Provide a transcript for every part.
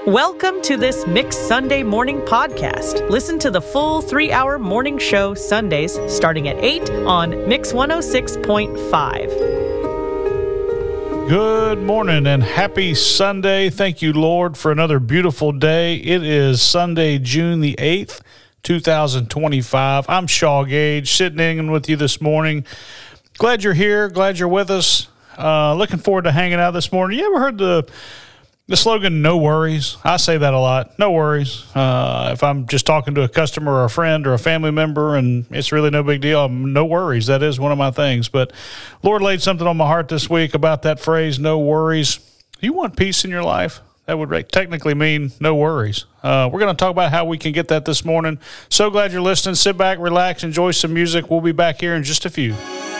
Welcome to this Mixed Sunday Morning podcast. Listen to the full 3-hour morning show Sundays starting at 8 on Mix 106.5. Good morning and happy Sunday. Thank you, Lord, for another beautiful day. It is Sunday, June the 8th, 2025. I'm Shaw Gage, sitting in with you this morning. Glad you're here. Glad you're with us. Looking forward to hanging out this morning. You ever heard the slogan, no worries? I say that a lot. No worries. If I'm just talking to a customer or a friend or a family member and it's really no big deal, no worries. That is one of my things. But Lord laid something on my heart this week about that phrase, no worries. Do you want peace in your life? That would technically mean no worries. We're going to talk about how we can get that this morning. So glad you're listening. Sit back, relax, enjoy some music. We'll be back here in just a few.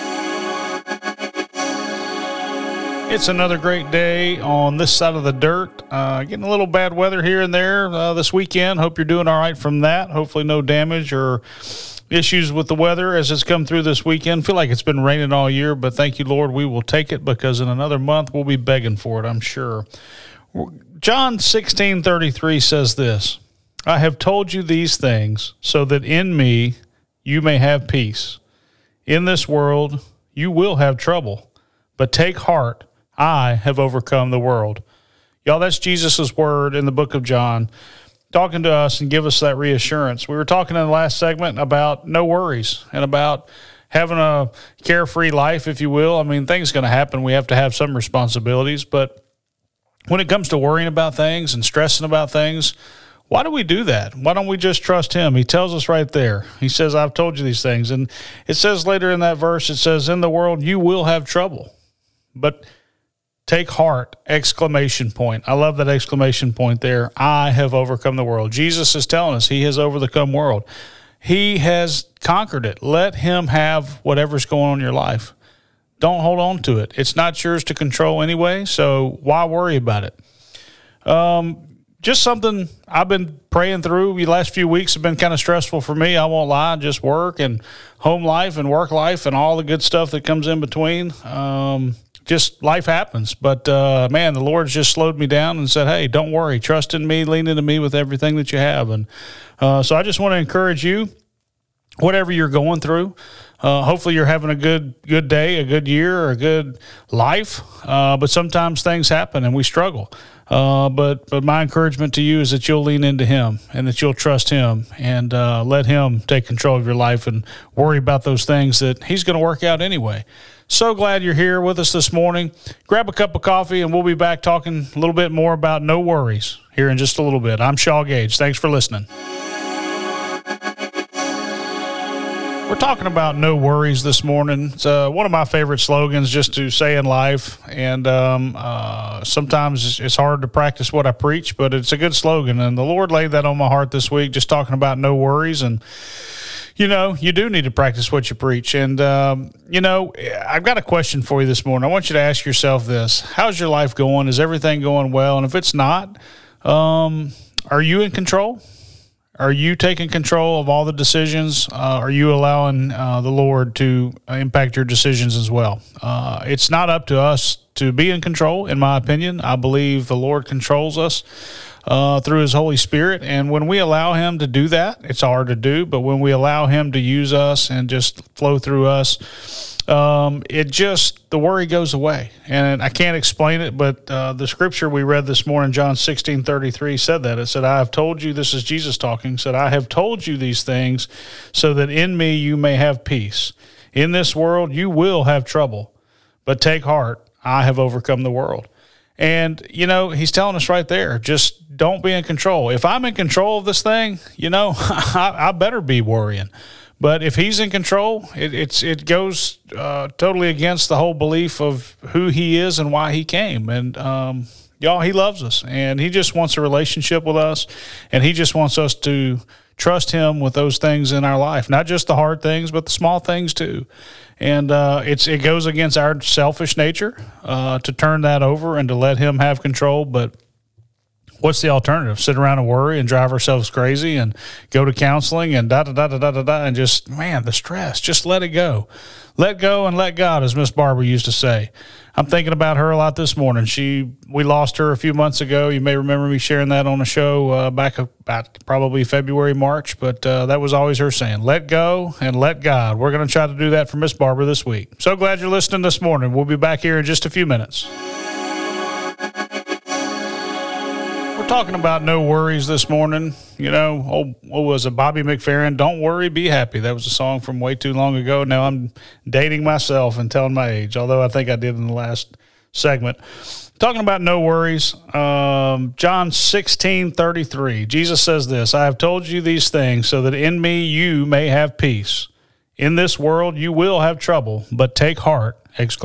It's another great day on this side of the dirt. Getting a little bad weather here and there this weekend. Hope you're doing all right from that. Hopefully no damage or issues with the weather as it's come through this weekend. Feel like it's been raining all year, but thank you, Lord. We will take it because in another month we'll be begging for it, I'm sure. John 16:33 says this, I have told you these things so that in me you may have peace. In this world you will have trouble, but take heart. I have overcome the world. Y'all, that's Jesus' word in the book of John, talking to us and give us that reassurance. We were talking in the last segment about no worries and about having a carefree life, if you will. I mean, things are going to happen. We have to have some responsibilities. But when it comes to worrying about things and stressing about things, why do we do that? Why don't we just trust him? He tells us right there. He says, I've told you these things. And it says later in that verse, it says, in the world you will have trouble. But take heart, exclamation point. I love that exclamation point there. I have overcome the world. Jesus is telling us he has overcome the world. He has conquered it. Let him have whatever's going on in your life. Don't hold on to it. It's not yours to control anyway, so why worry about it? Just something I've been praying through. The last few weeks have been kind of stressful for me. I won't lie. Just work and home life and work life and all the good stuff that comes in between. Just life happens. But, man, the Lord's just slowed me down and said, hey, don't worry. Trust in me. Lean into me with everything that you have. And so I just want to encourage you, whatever you're going through, hopefully you're having a good day, a good year, or a good life. But sometimes things happen and we struggle. But my encouragement to you is that you'll lean into him and that you'll trust him and let him take control of your life and worry about those things that he's going to work out anyway. So glad you're here with us this morning. Grab a cup of coffee and we'll be back talking a little bit more about no worries here in just a little bit. I'm Shaw Gage. Thanks for listening. We're talking about no worries this morning. It's one of my favorite slogans just to say in life, and sometimes it's hard to practice what I preach, but it's a good slogan, and the Lord laid that on my heart this week, just talking about no worries, and you know, you do need to practice what you preach, and I've got a question for you this morning. I want you to ask yourself this. How's your life going? Is everything going well? And if it's not, are you in control? Are you taking control of all the decisions? Are you allowing the Lord to impact your decisions as well? It's not up to us to be in control, in my opinion. I believe the Lord controls us through his Holy Spirit. And when we allow him to do that, it's hard to do. But when we allow him to use us and just flow through us, the worry goes away. And I can't explain it, but the scripture we read this morning, John 16:33, said that. It said, I have told you, this is Jesus talking, said, I have told you these things so that in me you may have peace. In this world you will have trouble, but take heart, I have overcome the world. And, he's telling us right there, just don't be in control. If I'm in control of this thing, I better be worrying. But if he's in control, it goes totally against the whole belief of who he is and why he came. And, y'all, he loves us, and he just wants a relationship with us, and he just wants us to trust him with those things in our life, not just the hard things, but the small things too. And it goes against our selfish nature to turn that over and to let him have control. But What's the alternative? Sit around and worry and drive ourselves crazy and go to counseling and and just, man, the stress. Just let it go. Let go and let God, as Miss Barbara used to say. I'm thinking about her a lot this morning. We lost her a few months ago. You may remember me sharing that on a show back about probably February, March, but that was always her saying, let go and let God. We're going to try to do that for Miss Barbara this week. So glad you're listening this morning. We'll be back here in just a few minutes. We're talking about no worries this morning. You know, what was it, Bobby McFerrin? Don't worry, be happy. That was a song from way too long ago. Now I'm dating myself and telling my age, although I think I did in the last segment. Talking about no worries, John 16:33. Jesus says this, I have told you these things so that in me you may have peace. In this world you will have trouble, but take heart, !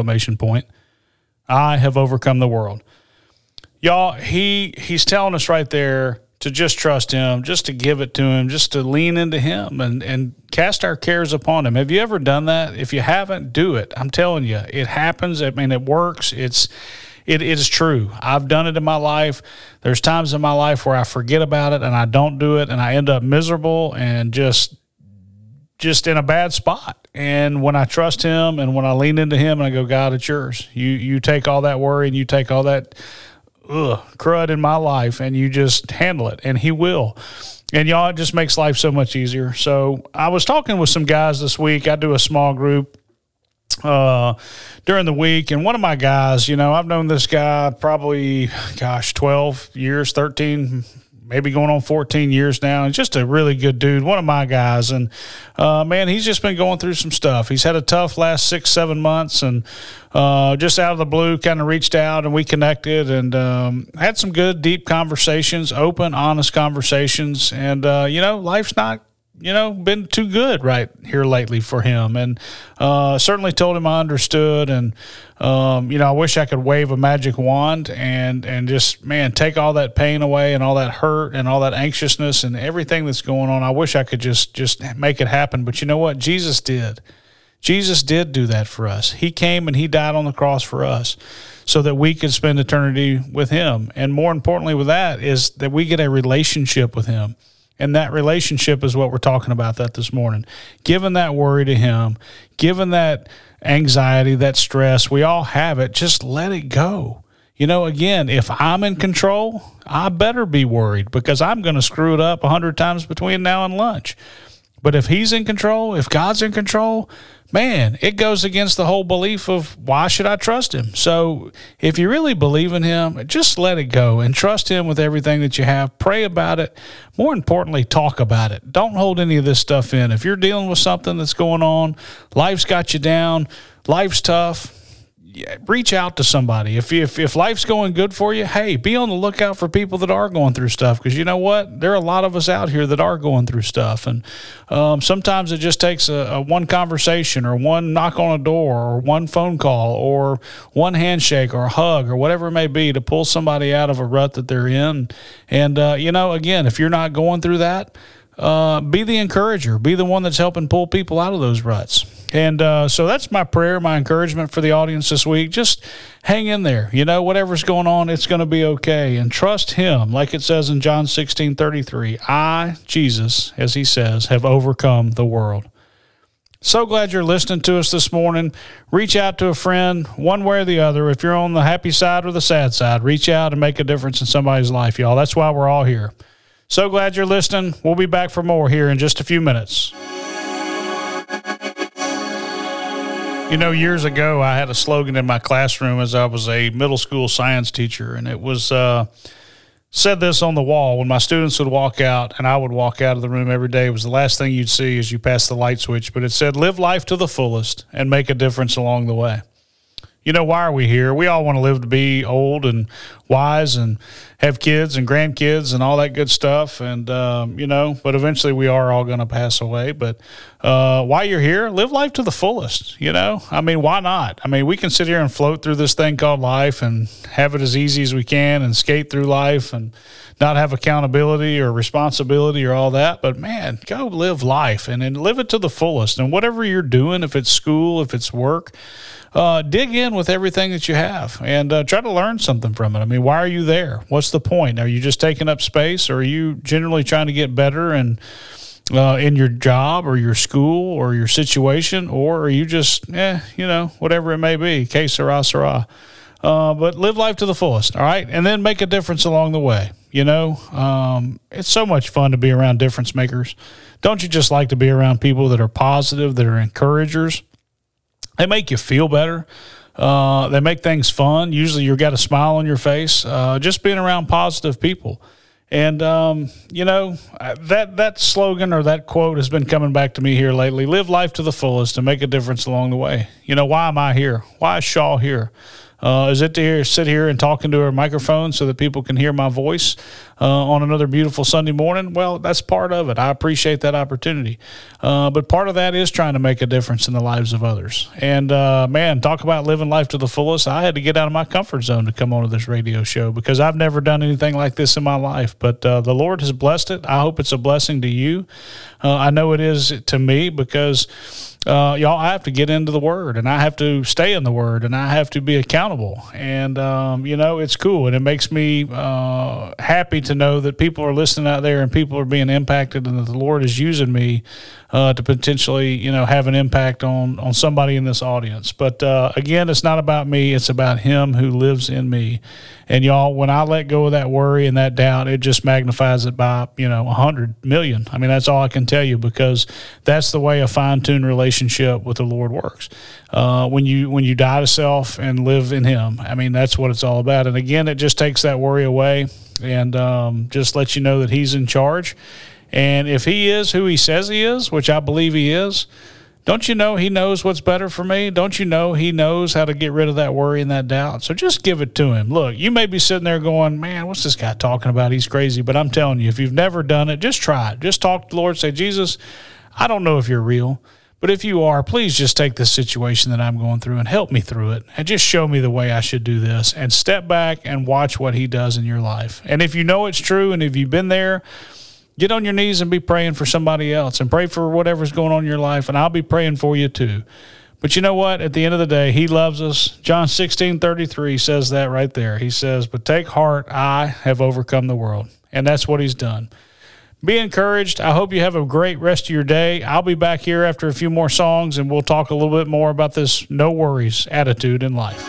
I have overcome the world. Y'all, he's telling us right there to just trust him, just to give it to him, just to lean into him and cast our cares upon him. Have you ever done that? If you haven't, do it. I'm telling you, it happens. I mean, it works. It is true. I've done it in my life. There's times in my life where I forget about it and I don't do it and I end up miserable and just in a bad spot. And when I trust him and when I lean into him and I go, God, it's yours. You take all that worry and you take all that crud in my life and you just handle it, and he will. And y'all, it just makes life so much easier. So I was talking with some guys this week. I do a small group during the week, and one of my guys, you know, I've known this guy probably 12 years, 13, maybe going on 14 years now, and just a really good dude, one of my guys. And man, he's just been going through some stuff. He's had a tough last 6-7 months, and just out of the blue kind of reached out and we connected and had some good, deep conversations, open, honest conversations. And, you know, life's not, you know, been too good right here lately for him. And certainly told him I understood. And, you know, I wish I could wave a magic wand and just, man, take all that pain away and all that hurt and all that anxiousness and everything that's going on. I wish I could just make it happen. But you know what? Jesus did. Jesus did do that for us. He came and he died on the cross for us so that we could spend eternity with him. And more importantly with that is that we get a relationship with him. And that relationship is what we're talking about this morning. Giving that worry to him, giving that anxiety, that stress, we all have it. Just let it go. You know, again, if I'm in control, I better be worried because I'm going to screw it up 100 times between now and lunch. But if he's in control, if God's in control, man, it goes against the whole belief of why should I trust him? So if you really believe in him, just let it go and trust him with everything that you have. Pray about it. More importantly, talk about it. Don't hold any of this stuff in. If you're dealing with something that's going on, life's got you down, life's tough, reach out to somebody. If life's going good for you, hey, be on the lookout for people that are going through stuff, because you know what? There are a lot of us out here that are going through stuff, and sometimes it just takes a one conversation or one knock on a door or one phone call or one handshake or a hug or whatever it may be to pull somebody out of a rut that they're in. And, you know, again, if you're not going through that, be the encourager. Be the one that's helping pull people out of those ruts. And so that's my prayer, my encouragement for the audience this week. Just hang in there. You know, whatever's going on, it's going to be okay. And trust him, like it says in John 16:33. I, Jesus, as he says, have overcome the world. So glad you're listening to us this morning. Reach out to a friend, one way or the other. If you're on the happy side or the sad side, reach out and make a difference in somebody's life, y'all. That's why we're all here. So glad you're listening. We'll be back for more here in just a few minutes. You know, years ago, I had a slogan in my classroom as I was a middle school science teacher, and it was said this on the wall when my students would walk out, and I would walk out of the room every day. It was the last thing you'd see as you pass the light switch, but it said, live life to the fullest and make a difference along the way. You know, why are we here? We all want to live to be old and wise and have kids and grandkids and all that good stuff. And, you know, but eventually we are all going to pass away. But while you're here, live life to the fullest, you know? I mean, why not? I mean, we can sit here and float through this thing called life and have it as easy as we can and skate through life and not have accountability or responsibility or all that. But, man, go live life and live it to the fullest. And whatever you're doing, if it's school, if it's work, dig in with everything that you have and try to learn something from it. I mean, mean, why are you there? What's the point? Are you just taking up space, or are you generally trying to get better and in your job or your school or your situation, or are you just, whatever it may be, que sera, sera. But live life to the fullest, all right? And then make a difference along the way. It's so much fun to be around difference makers. Don't you just like to be around people that are positive, that are encouragers? They make you feel better. They make things fun. Usually you've got a smile on your face, just being around positive people. And, that slogan or that quote has been coming back to me here lately. Live life to the fullest and make a difference along the way. Why am I here? Why is Shaw here? Is it to sit here and talk into a microphone so that people can hear my voice on another beautiful Sunday morning? Well, that's part of it. I appreciate that opportunity. But part of that is trying to make a difference in the lives of others. And, talk about living life to the fullest. I had to get out of my comfort zone to come onto this radio show because I've never done anything like this in my life. But the Lord has blessed it. I hope it's a blessing to you. I know it is to me because y'all, I have to get into the Word, and I have to stay in the Word, and I have to be accountable. And, it's cool, and it makes me happy to know that people are listening out there and people are being impacted, and that the Lord is using me to potentially, have an impact on somebody in this audience. But, again, it's not about me. It's about Him who lives in me. And, y'all, when I let go of that worry and that doubt, it just magnifies it by, 100 million. I mean, that's all I can tell you, because that's the way a fine-tuned relationship with the Lord works. When you die to self and live in Him, I mean, that's what it's all about. And, again, it just takes that worry away and just lets you know that He's in charge. And if He is who He says He is, which I believe He is, don't you know He knows what's better for me? Don't you know He knows how to get rid of that worry and that doubt? So just give it to Him. Look, you may be sitting there going, man, what's this guy talking about? He's crazy. But I'm telling you, if you've never done it, just try it. Just talk to the Lord. Say, Jesus, I don't know if you're real, but if you are, please just take this situation that I'm going through and help me through it, and just show me the way I should do this, and step back and watch what He does in your life. And if you know it's true, and if you've been there, get on your knees and be praying for somebody else, and pray for whatever's going on in your life, and I'll be praying for you too. But you know what? At the end of the day, He loves us. John 16:33 says that right there. He says, but take heart, I have overcome the world. And that's what He's done. Be encouraged. I hope you have a great rest of your day. I'll be back here after a few more songs, and we'll talk a little bit more about this no worries attitude in life.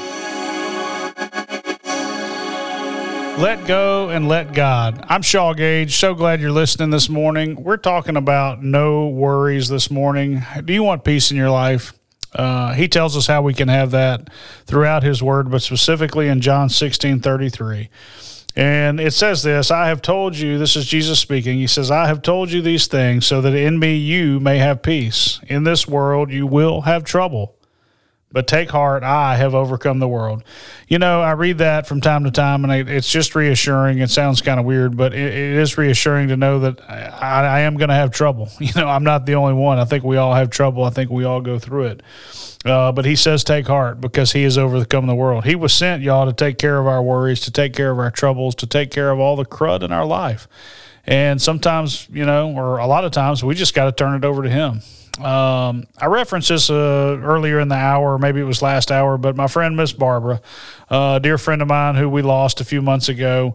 Let go and let God. I'm Shaw Gage. So glad you're listening this morning. We're talking about no worries this morning. Do you want peace in your life? He tells us how we can have that throughout His Word, but specifically in John 16:33. And it says this, I have told you, this is Jesus speaking, He says, I have told you these things so that in me you may have peace. In this world you will have trouble. But take heart, I have overcome the world. I read that from time to time, and it's just reassuring. It sounds kind of weird, but it is reassuring to know that I am going to have trouble. I'm not the only one. I think we all have trouble. I think we all go through it. But He says take heart, because He has overcome the world. He was sent, y'all, to take care of our worries, to take care of our troubles, to take care of all the crud in our life. And sometimes, or a lot of times, we just got to turn it over to Him. I referenced this earlier in the hour, maybe it was last hour, but my friend Miss Barbara, a dear friend of mine who we lost a few months ago,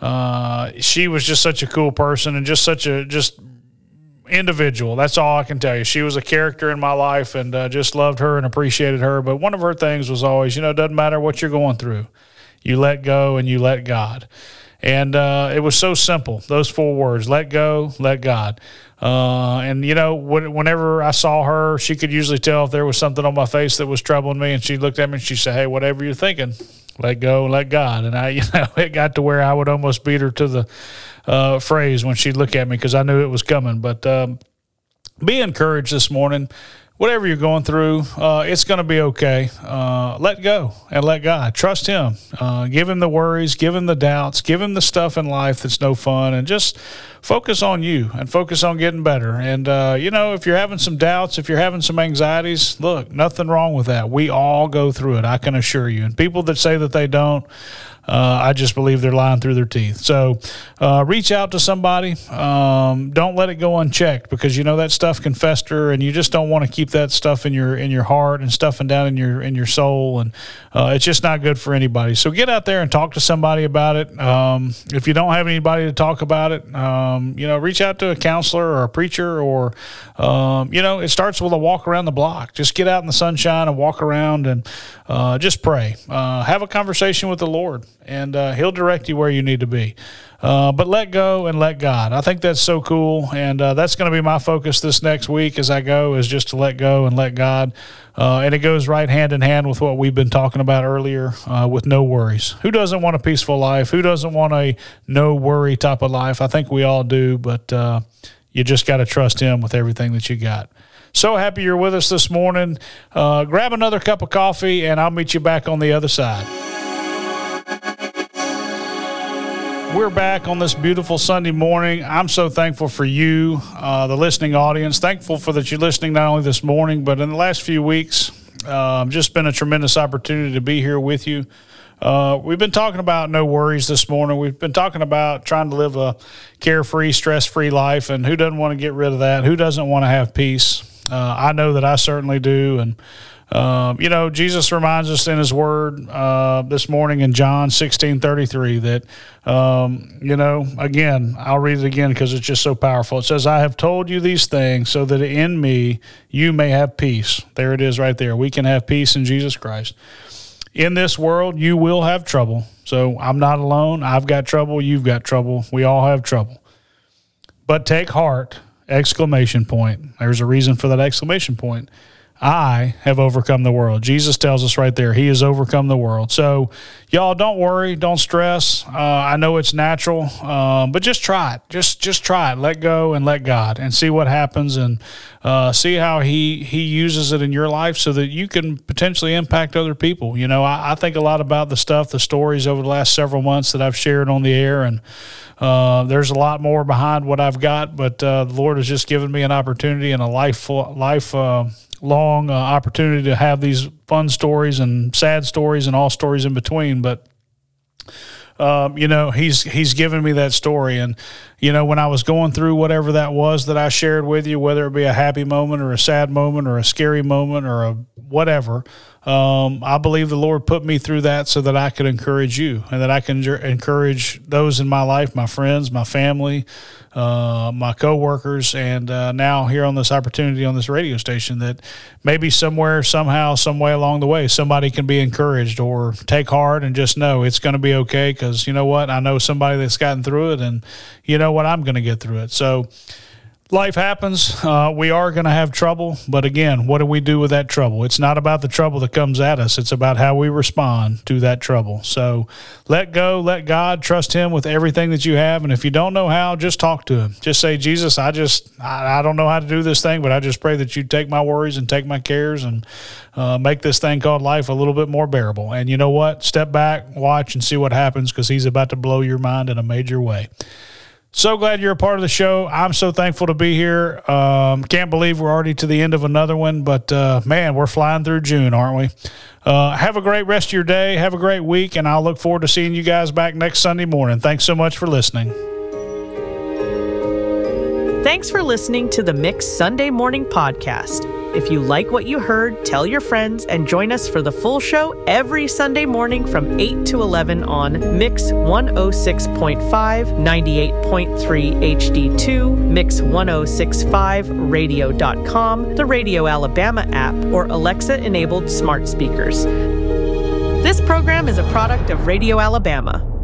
she was just such a cool person and just such a individual. That's all I can tell you. She was a character in my life, and just loved her and appreciated her. But one of her things was always, it doesn't matter what you're going through. You let go and you let God. And it was so simple, those 4 words, let go, let God. And, whenever I saw her, she could usually tell if there was something on my face that was troubling me, and she looked at me and she said, hey, whatever you're thinking, let go and let God. And it got to where I would almost beat her to the phrase when she'd look at me, because I knew it was coming. But be encouraged this morning. Whatever you're going through, it's going to be okay. Let go and let God. Trust Him. Give Him the worries, give Him the doubts, give Him the stuff in life that's no fun, and just focus on you and focus on getting better. And, if you're having some doubts, if you're having some anxieties, look, nothing wrong with that. We all go through it, I can assure you. And people that say that they don't, I just believe they're lying through their teeth. So reach out to somebody. Don't let it go unchecked, because that stuff can fester, and you just don't want to keep that stuff in your heart and stuffing down in your soul, and it's just not good for anybody. So get out there and talk to somebody about it. If you don't have anybody to talk about it, reach out to a counselor or a preacher, or it starts with a walk around the block. Just get out in the sunshine and walk around and just pray. Have a conversation with the Lord, and He'll direct you where you need to be. But let go and let God. I think that's so cool, and that's going to be my focus this next week as I go, is just to let go and let God. And it goes right hand in hand with what we've been talking about earlier, with no worries. Who doesn't want a peaceful life? Who doesn't want a no-worry type of life? I think we all do, but you just got to trust Him with everything that you got. So happy you're with us this morning. Grab another cup of coffee, and I'll meet you back on the other side. We're back on this beautiful Sunday morning. I'm so thankful for you, the listening audience. Thankful for that you're listening not only this morning, but in the last few weeks. Just been a tremendous opportunity to be here with you. We've been talking about no worries this morning. We've been talking about trying to live a carefree, stress-free life, and who doesn't want to get rid of that? Who doesn't want to have peace? I know that I certainly do, and Jesus reminds us in His Word this morning in John 16:33 that, again, I'll read it again because it's just so powerful. It says, "I have told you these things so that in me you may have peace." There it is right there. We can have peace in Jesus Christ. In this world, you will have trouble. So I'm not alone. I've got trouble. You've got trouble. We all have trouble. But take heart, exclamation point. There's a reason for that exclamation point. I have overcome the world. Jesus tells us right there, He has overcome the world. So, y'all, don't worry, don't stress. I know it's natural, but just try it. Just try it. Let go and let God, and see what happens, and see how He uses it in your life so that you can potentially impact other people. I think a lot about the stories over the last several months that I've shared on the air, and there's a lot more behind what I've got, but the Lord has just given me an opportunity and a lifelong opportunity to have these fun stories and sad stories and all stories in between. But He's given me that story. And, when I was going through whatever that was that I shared with you, whether it be a happy moment or a sad moment or a scary moment or a whatever, I believe the Lord put me through that so that I could encourage you, and that I can encourage those in my life, my friends, my family, my coworkers, and now here on this opportunity on this radio station, that maybe somewhere, somehow, some way along the way, somebody can be encouraged or take heart and just know it's going to be okay, because you know what? I know somebody that's gotten through it, and you know what? I'm going to get through it. So life happens. We are going to have trouble. But again, what do we do with that trouble? It's not about the trouble that comes at us. It's about how we respond to that trouble. So let go, let God, trust Him with everything that you have. And if you don't know how, just talk to Him. Just say, Jesus, I don't know how to do this thing, but I just pray that you take my worries and take my cares and make this thing called life a little bit more bearable. And you know what? Step back, watch, and see what happens, because He's about to blow your mind in a major way. So glad you're a part of the show. I'm so thankful to be here. Can't believe we're already to the end of another one, but man, we're flying through June, aren't we? Have a great rest of your day. Have a great week, and I'll look forward to seeing you guys back next Sunday morning. Thanks so much for listening. Thanks for listening to the Mix Sunday Morning Podcast. If you like what you heard, tell your friends and join us for the full show every Sunday morning from 8 to 11 on Mix 106.5, 98.3 HD2, Mix1065radio.com, the Radio Alabama app, or Alexa-enabled smart speakers. This program is a product of Radio Alabama.